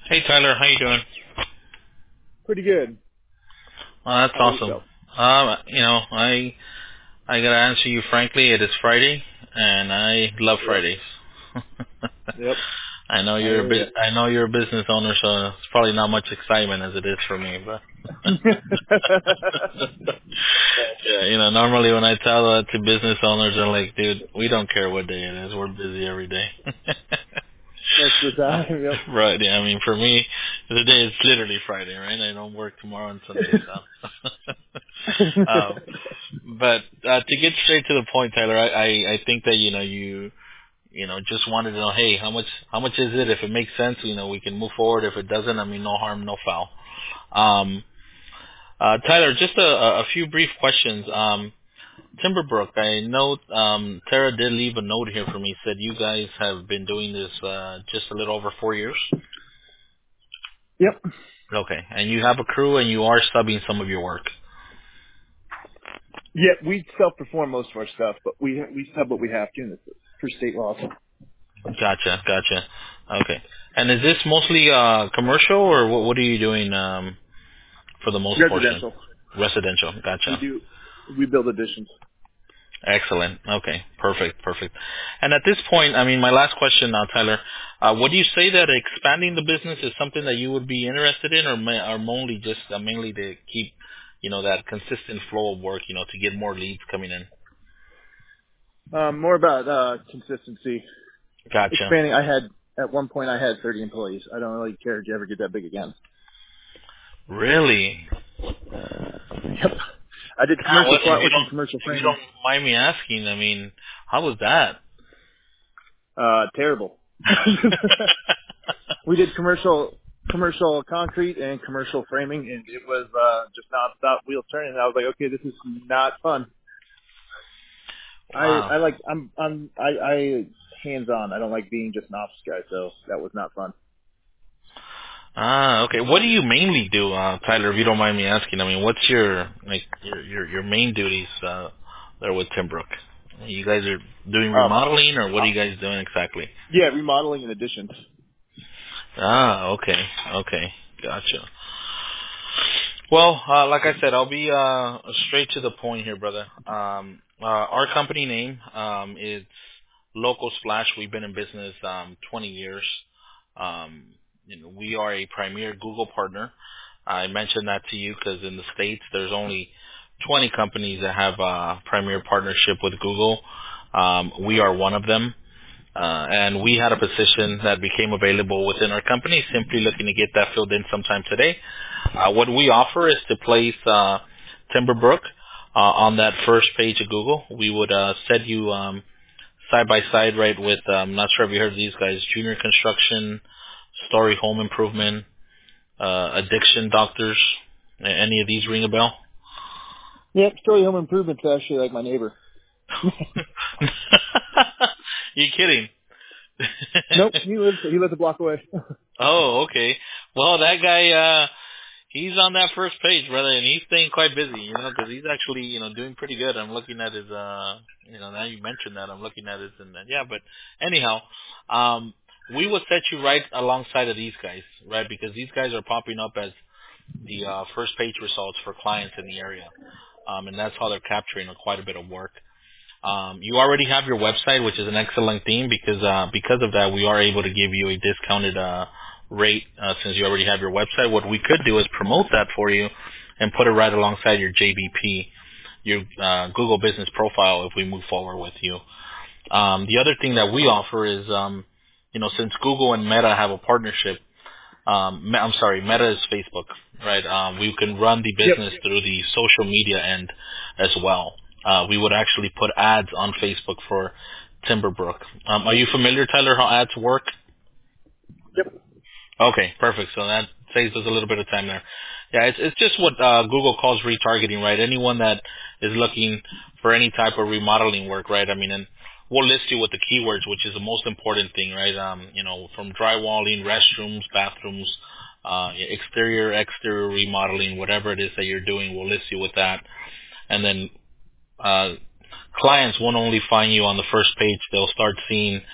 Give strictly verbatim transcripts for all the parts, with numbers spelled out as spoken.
Hey Tyler, how you doing? Pretty good. Well, that's How about awesome. yourself? Um, you know, I I gotta answer you frankly. It is Friday, and I love Yep. Fridays. Yep. I know I you're a hear bit. I know you're a business owner, so it's probably not much excitement as it is for me. But you. yeah, you know, normally when I tell that to business owners, they're like, "Dude, we don't care what day it is. We're busy every day." Most of the Uh, time. Yep. right. Yeah, I mean, for me, today is literally Friday, right? I don't work tomorrow and Sunday, so. um, but uh, to get straight to the point, Tyler, I, I, I think that you know you you know just wanted to know, hey, how much how much is it? If it makes sense, you know, we can move forward. If it doesn't, I mean, no harm, no foul. Um, uh, Tyler, just a, a a few brief questions. Um, Timberbrook, I know um, Tara did leave a note here for me. Said you guys have been doing this uh, just a little over four years. Yep. Okay, and you have a crew, and you are subbing some of your work. Yeah, we self-perform most of our stuff, but we we sub what we have to for state laws. Gotcha, gotcha. Okay. And is this mostly uh commercial, or what, what are you doing um for the most portion? Residential. Residential. We Gotcha. do. We build additions. Excellent. Okay. Perfect. Perfect. And at this point, I mean, my last question now, Tyler, uh, would you say that expanding the business is something that you would be interested in, or, ma- or mainly just uh, mainly to keep, you know, that consistent flow of work, you know, to get more leads coming in? Um, more about uh, consistency. Gotcha. Expanding. I had at one point I had thirty employees. I don't really care to ever get that big again. Really? Yep. I did Ah, commercial well, if flat you work don't and commercial if you framing. don't mind me asking, I mean, how was that? Uh, terrible. We did commercial commercial concrete and commercial framing, and it was uh, just nonstop wheels turning. And I was like, okay, this is not fun. I Wow. I like I'm I'm I, I hands on. I don't like being just an office guy, so that was not fun. Ah, okay. What do you mainly do, uh, Tyler? If you don't mind me asking, I mean, what's your like your your, your main duties uh, there with Timbrook? You guys are doing Um, remodeling, or what are you guys doing exactly? yeah, remodeling and additions. Ah, okay, okay, gotcha. Well, uh, like I said, I'll be uh, straight to the point here, brother. Um, uh, our company name um, is Local Splash. We've been in business um, twenty years. Um, you know, we are a premier Google partner. I mentioned that to you because in the States, there's only twenty companies that have a premier partnership with Google. Um, we are one of them. Uh, and we had a position that became available within our company, simply looking to get that filled in sometime today. Uh, what we offer is to place uh, Timberbrook uh, on that first page of Google. We would uh, set you um, side by side, right, with, um, not sure if you heard of these guys, Junior Construction, Story Home Improvement, uh, Addiction Doctors. A- Any of these ring a bell? Yep, Story Home Improvement's actually like my neighbor. You kidding? Nope, he lives he lives a block away. Oh, okay. Well, that guy, uh, he's on that first page, brother, and he's staying quite busy, you know, because he's actually, you know, doing pretty good. I'm looking at his, uh, you know, now you mentioned that, I'm looking at his, and then, yeah, but anyhow, um, we will set you right alongside of these guys, right, because these guys are popping up as the uh, first page results for clients in the area, um, and that's how they're capturing quite a bit of work. Um, you already have your website, which is an excellent thing because uh, because of that, we are able to give you a discounted uh, rate uh, since you already have your website. What we could do is promote that for you and put it right alongside your J B P, your uh, Google Business Profile, if we move forward with you. Um, the other thing that we offer is, um, you know, since Google and Meta have a partnership, um, Me- I'm sorry, Meta is Facebook, right? Um, we can run the Yep. business through the social media end as well. Uh, we would actually put ads on Facebook for Timberbrook. Um, are you familiar, Tyler, how ads work? Yep. Okay, perfect. So that saves us a little bit of time there. Yeah, it's it's just what uh, Google calls retargeting, right? Anyone that is looking for any type of remodeling work, right? I mean, and we'll list you with the keywords, which is the most important thing, right? Um, you know, from drywalling, restrooms, bathrooms, uh, exterior, exterior remodeling, whatever it is that you're doing, we'll list you with that. And then uh, clients won't only find you on the first page; they'll start seeing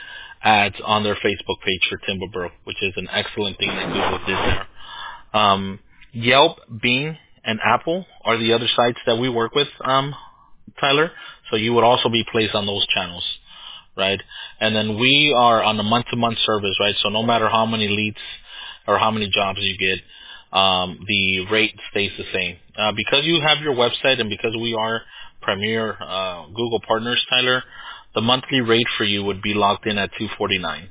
ads on their Facebook page for Timberbrook, which is an excellent thing that Google did there. Um, Yelp, Bing, and Apple are the other sites that we work with, um, Tyler. So you would also be placed on those channels, right? And then we are on a month-to-month service, right? So no matter how many leads or how many jobs you get, um, the rate stays the same. Uh, because you have your website and because we are premier uh, Google partners, Tyler, the monthly rate for you would be locked in at two forty-nine.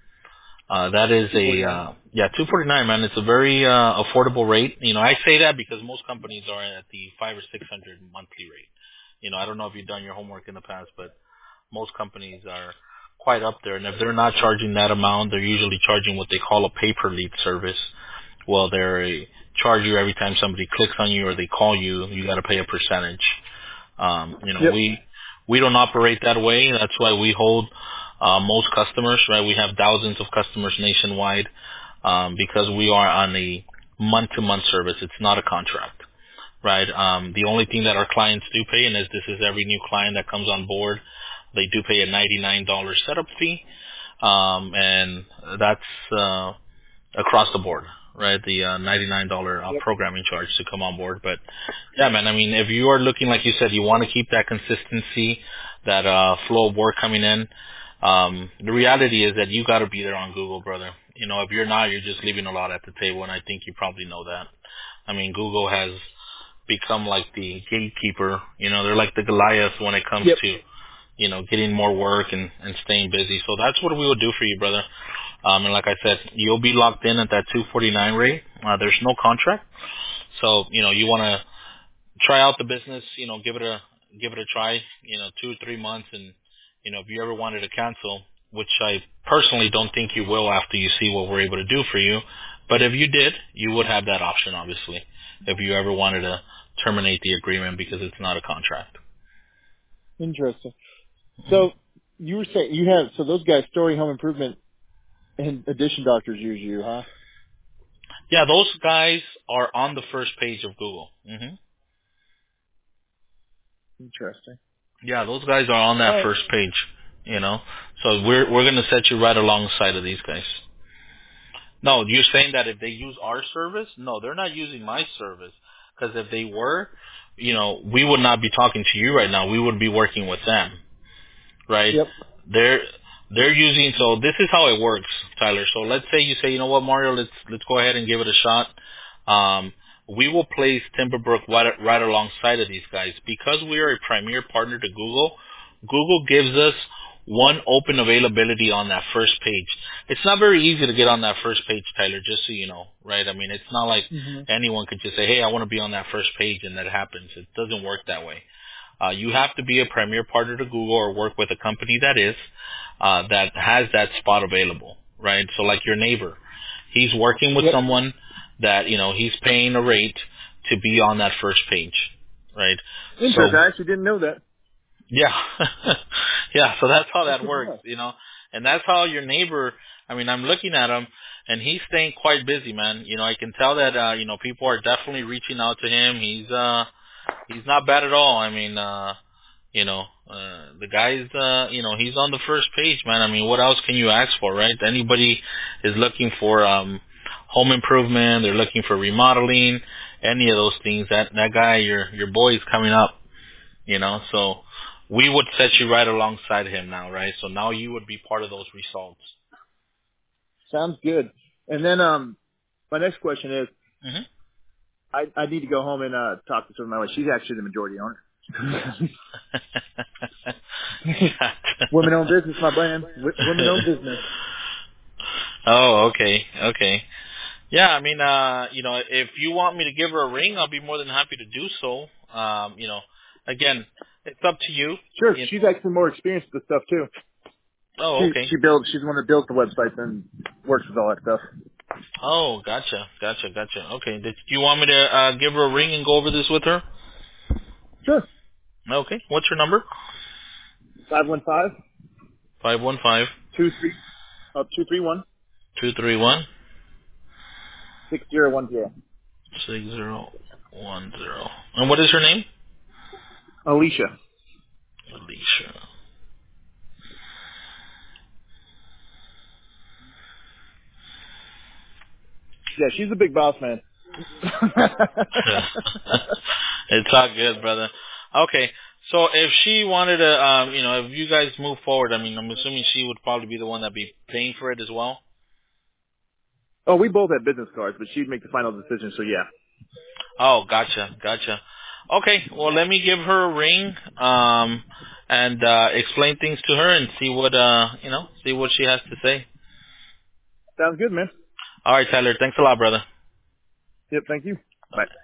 Uh, that is two a forty-nine. uh, yeah, two forty-nine, man. It's a very uh, affordable rate. You know, I say that because most companies are at the five or six hundred monthly rate. You know, I don't know if you've done your homework in the past, but most companies are quite up there. And if they're not charging that amount, they're usually charging what they call a pay-per-lead service. Well, they charge you every time somebody clicks on you or they call you. You got to pay a percentage. Um, you know, Yep. we we don't operate that way. That's why we hold uh, most customers, right? We have thousands of customers nationwide um, because we are on a month-to-month service. It's not a contract, right? Um, the only thing that our clients do pay, and as this is every new client that comes on board, they do pay a ninety-nine dollars setup fee, um, and that's uh, across the board, right? The uh, ninety-nine dollars uh, Yep. programming charge to come on board. But yeah, man, I mean, if you are looking, like you said, you want to keep that consistency, that uh, flow of work coming in, um, the reality is that you got to be there on Google, brother. You know, if you're not, you're just leaving a lot at the table, and I think you probably know that. I mean, Google has become like the gatekeeper. You know, they're like the Goliath when it comes Yep. to, you know, getting more work and, and staying busy. So that's what we would do for you, brother. Um, and like I said, you'll be locked in at that two forty-nine rate. Uh, there's no contract. So, you know, you want to try out the business, you know, give it a, give it a try, you know, two or three months. And, you know, if you ever wanted to cancel, which I personally don't think you will after you see what we're able to do for you. But if you did, you would have that option, obviously, if you ever wanted to terminate the agreement because it's not a contract. Interesting. So you were saying you have so those guys, Story Home Improvement and Addition Doctors, use you, huh? Yeah, those guys are on the first page of Google. hmm Interesting. Yeah, those guys are on All that right. first page, you know. So we're we're gonna set you right alongside of these guys. No, you're saying that if they use our service? No, they're not using my service. Because if they were, you know, we would not be talking to you right now. We would be working with them, right? Yep. They're they're using. So this is how it works, Tyler. So let's say you say, you know what, Mario, let's let's go ahead and give it a shot. Um, we will place Timberbrook right, right alongside of these guys because we are a premier partner to Google. Google gives us one open availability on that first page. It's not very easy to get on that first page, Tyler, just so you know, right? I mean, it's not like hmm anyone could just say, hey, I want to be on that first page, and that happens. It doesn't work that way. Uh, you have to be a premier partner to Google or work with a company that is, uh, that has that spot available, right? So like your neighbor, he's working with Yep. someone that, you know, he's paying a rate to be on that first page, right? Interesting. So I actually didn't know that. yeah. Yeah, so that's how That's that good to works, know. you know. And that's how your neighbor, I mean, I'm looking at him and he's staying quite busy, man. You know, I can tell that uh, you know, people are definitely reaching out to him. He's uh he's not bad at all. I mean, uh you know, uh the guy's uh you know, he's on the first page, man. I mean, what else can you ask for, right? Anybody is looking for um home improvement, they're looking for remodeling, any of those things, that that guy, your your boy is coming up. You know, so we would set you right alongside him now, right? So now you would be part of those results. Sounds good. And then um, my next question is, hmm I I need to go home and uh talk to some of my wife. She's actually the majority owner. Women-owned business, my brand. W- women-owned business. Oh, okay, okay. Yeah, I mean, uh, you know, if you want me to give her a ring, I'll be more than happy to do so. Um, you know, again, it's up to you. Sure. you She's actually more experienced with stuff too. oh, She okay. she builds. She's the one that builds the websites and works with all that stuff. Oh, gotcha, gotcha, gotcha. Okay, did you want me to uh, give her a ring and go over this with her? Sure. Okay, what's your number? Five one five Five one five two three uh two three one two three one. six zero one zero. Six zero one zero. And what is her name? Alicia. Alicia. Yeah, she's a big boss, man. It's all good, brother. Okay, so if she wanted to, um, you know, if you guys move forward, I mean, I'm assuming she would probably be the one that'd be paying for it as well. Oh, we both have business cards, but she'd make the final decision. So yeah. Oh, gotcha, gotcha. Okay, well, let me give her a ring, um, and uh, explain things to her and see what, uh, you know, see what she has to say. Sounds good, man. All right, Tyler. Thanks a lot, brother. Yep. Thank you. Bye. Bye.